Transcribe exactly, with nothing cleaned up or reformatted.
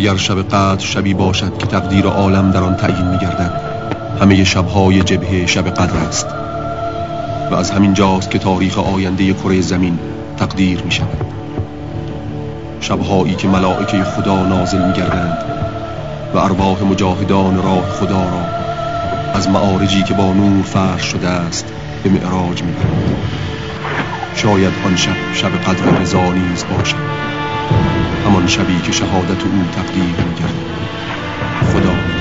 اگر شب قدر شبی باشد که تقدیر عالم در آن تعیین می‌گردد، همه شب‌های جبهه شب قدر است و از همین جاست که تاریخ آینده کره زمین تقدیر می‌شود. شب‌هایی که ملائکه خدا نازل می‌گردند و ارواح مجاهدان راه خدا را از معارجی که با نور فرش شده است به معراج می‌برند. شاید آن شب شب قدر رضا نیز باشد، همان شبی که شهادت او تقدیر می‌گردد. خدا